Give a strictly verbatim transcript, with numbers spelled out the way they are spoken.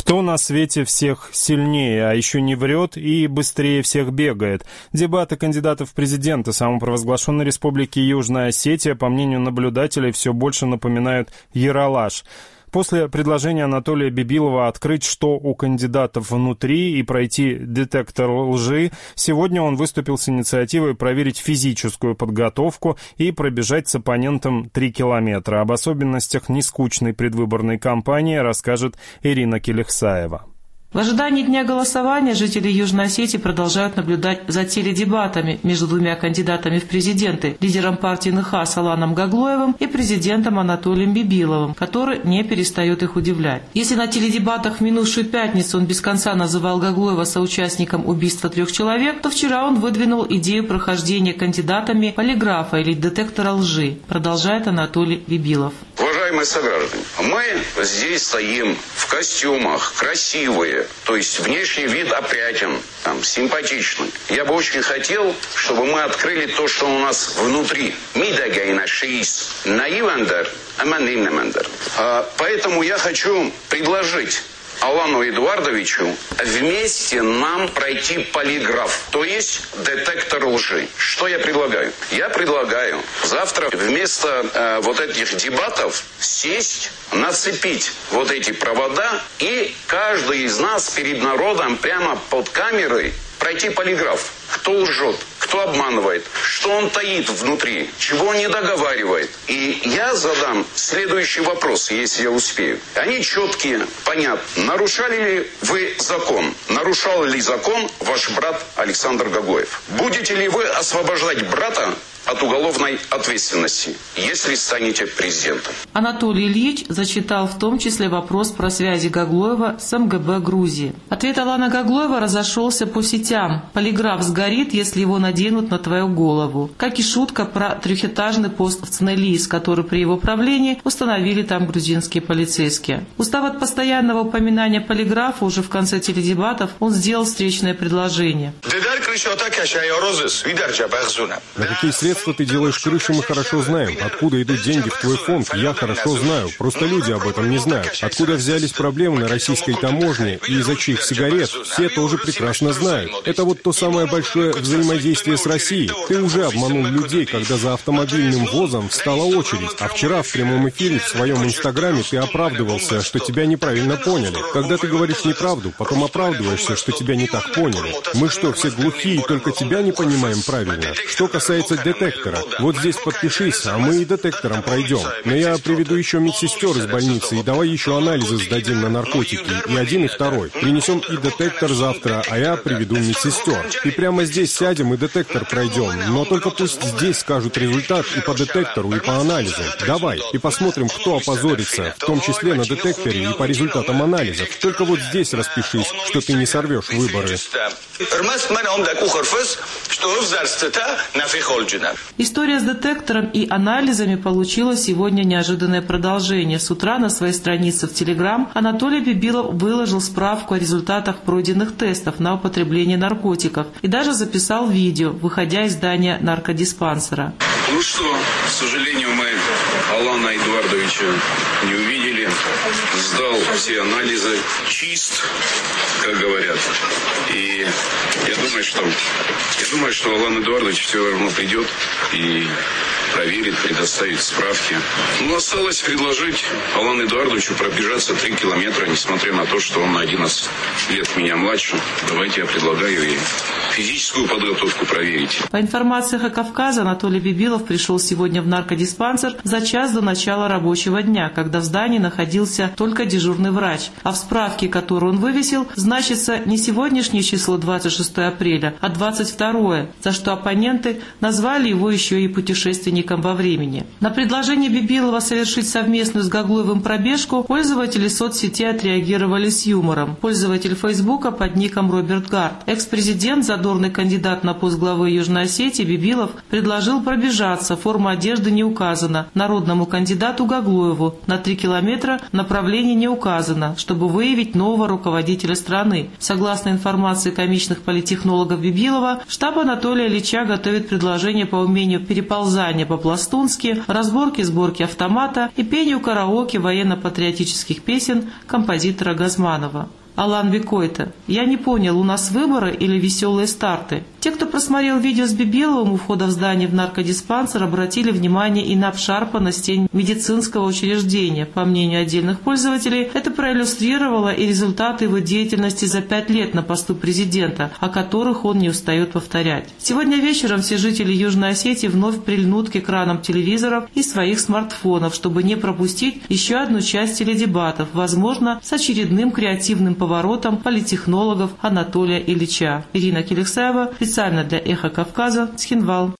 Кто на свете всех сильнее, а еще не врет и быстрее всех бегает? Дебаты кандидатов в президенты самопровозглашенной республики Южная Осетия, по мнению наблюдателей, все больше напоминают яралаш. После предложения Анатолия Бибилова открыть, что у кандидатов внутри, и пройти детектор лжи, сегодня он выступил с инициативой проверить физическую подготовку и пробежать с оппонентом три километра. Об особенностях нескучной предвыборной кампании расскажет Ирина Келехсаева. В ожидании дня голосования жители Южной Осетии продолжают наблюдать за теледебатами между двумя кандидатами в президенты – лидером партии НХАС Аланом Гаглоевым и президентом Анатолием Бибиловым, который не перестает их удивлять. Если на теледебатах в минувшую пятницу он без конца называл Гаглоева соучастником убийства трех человек, то вчера он выдвинул идею прохождения кандидатами полиграфа или детектора лжи, продолжает Анатолий Бибилов. Уважаемые сограждане, мы здесь стоим в костюмах, красивые, то есть внешний вид опрятен, там, симпатичный. Я бы очень хотел, чтобы мы открыли то, что у нас внутри. Поэтому я хочу предложить Алану Эдуардовичу вместе нам пройти полиграф, то есть детектор лжи. Что я предлагаю? Я предлагаю завтра вместо э, вот этих дебатов сесть, нацепить вот эти провода и каждый из нас перед народом прямо под камерой пройти полиграф. Кто лжет, кто обманывает, что он таит внутри, чего он не договаривает. И я задам следующий вопрос, если я успею. Они четкие, понятны. Нарушали ли вы закон? Нарушал ли закон ваш брат Александр Гаглоев? Будете ли вы освобождать брата от уголовной ответственности, если станете президентом? Анатолий Ильич зачитал в том числе вопрос про связи Гаглоева с МГБ Грузии. Ответ Алана Гаглоева разошелся по сетям. Полиграф сгорит, если его наденут на твою голову. Как и шутка про трехэтажный пост в Цнелис, который при его правлении установили там грузинские полицейские. Устав от постоянного упоминания полиграфа, уже в конце теледебатов он сделал встречное предложение. На какие средства ты делаешь крыши, мы хорошо знаем. Откуда идут деньги в твой фонд, я хорошо знаю. Просто люди об этом не знают. Откуда взялись проблемы на российской таможне и из-за чьих сигарет, все тоже прекрасно знают. Это вот то самое большое взаимодействие с Россией. Ты уже обманул людей, когда за автомобильным ввозом встала очередь. А вчера в прямом эфире в своем инстаграме ты оправдывался, что тебя неправильно поняли. Когда ты говоришь неправду, потом оправдываешься, что тебя не так поняли. Мы что, все глухие, только тебя не понимаем правильно? Что касается детектора, вот здесь подпишись, а мы и детектором пройдем. Но я приведу еще медсестер из больницы, и давай еще анализы сдадим на наркотики, и один, и второй. Принесем и детектор завтра, а я приведу медсестер. И прямо здесь сядем и детектор пройдем, но только пусть здесь скажут результат и по детектору, и по анализу. Давай, и посмотрим, кто опозорится, в том числе на детекторе и по результатам анализов. Только вот здесь распишись, что ты не сорвешь выборы. История с детектором и анализами получила сегодня неожиданное продолжение. С утра на своей странице в Телеграм Анатолий Бибилов выложил справку о результатах пройденных тестов на употребление наркотиков и даже записал видео, выходя из здания наркодиспансера. Ну что, к сожалению, мы Алана Эдуардовича не увидели. Сдал все анализы, чист, как говорят. И я думаю, что я думаю, что Алан Эдуардович все равно придет и проверит, предоставит справки. Ну, осталось предложить Алану Эдуардовичу пробежаться три километра, несмотря на то, что он на одиннадцать лет меня младше. Давайте я предлагаю и физическую подготовку проверить. По информации эхо Кавказа, Анатолий Бибилов пришел сегодня в наркодиспансер за час до начала рабочего дня, когда в здании находился только дежурный врач. А в справке, которую он вывесил, значится не сегодняшнее число двадцать шестое апреля, а двадцать второе, за что оппоненты назвали его еще и путешественником во времени. На предложение Бибилова совершить совместную с Гаглоевым пробежку пользователи соцсети отреагировали с юмором. Пользователь Фейсбука под ником Роберт Гард, экс-президент, задорный кандидат на пост главы Южной Осетии Бибилов предложил пробежаться, форма одежды не указана, народному кандидату Гаглоеву на три километра направление не указано, чтобы выявить нового руководителя страны. Согласно информации комичных политтехнологов Бибилова, штаб Анатолия Ильича готовит предложение по умению переползания по по-пластунски, разборки, сборки автомата и пению караоке военно-патриотических песен композитора Газманова. Алан Викойта. Я не понял, у нас выборы или веселые старты? Те, кто просмотрел видео с Бибиловым у входа в здание в наркодиспансер, обратили внимание и на обшарпанность стен медицинского учреждения. По мнению отдельных пользователей, это проиллюстрировало и результаты его деятельности за пять лет на посту президента, о которых он не устает повторять. Сегодня вечером все жители Южной Осетии вновь прильнут к экранам телевизоров и своих смартфонов, чтобы не пропустить еще одну часть теледебатов, возможно, с очередным креативным поворотом политтехнологов Анатолия Ильича. Ирина Келексаева, специально для «Эхо Кавказа», Цхинвал.